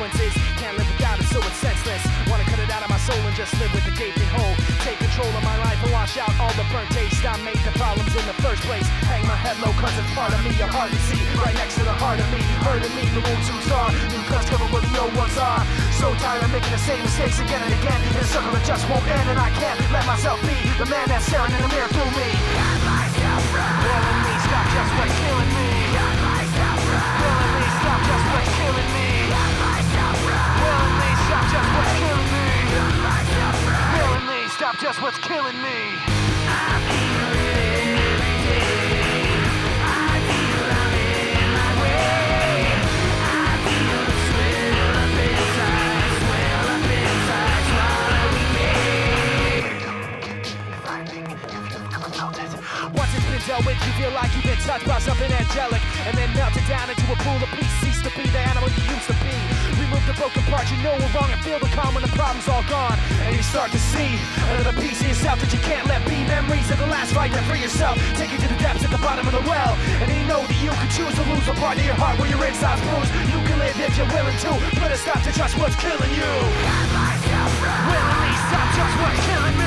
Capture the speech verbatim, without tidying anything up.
consequences. Can't live without it, so it's senseless. Wanna cut it out of my soul and just live with the gaping hole. Take control of my life and wash out all the burnt taste. I made the problems in the first place. Hang my head low cause it's part of me you hardly see. Right next to the heart of me, hurting me, the wounds too far. New cuts covered where the old ones are. So tired of making the same mistakes again and again. In a circle that just won't end, and I can't let myself be the man that's staring in the mirror through me. Got myself right. Willing me, stop just what's killing me. Got myself right. Willing me, stop just what's killing me. Got myself right. Willing me, stop just what's killing me. Got myself right. Willing me, stop just what's killing me. I feel it every day. I feel I'm in my way. I feel the swell up inside, swell up inside, swallow me. Once it's been dealt with, you feel like you've been touched by something angelic, and then melted down into a pool of peace. Cease to be the animal you used to be. Remove the broken parts you know were wrong and feel the calm when the problem's all gone. And you start to see another piece of yourself that you can't let be. Memories of the last fight that free yourself. Take you to the depths at the bottom of the well. And you know that you can choose to lose a part of your heart where your inside's bruised. You can live if you're willing to. Put a stop to just what's killing you. Got myself right. Willingly stop just what's killing me.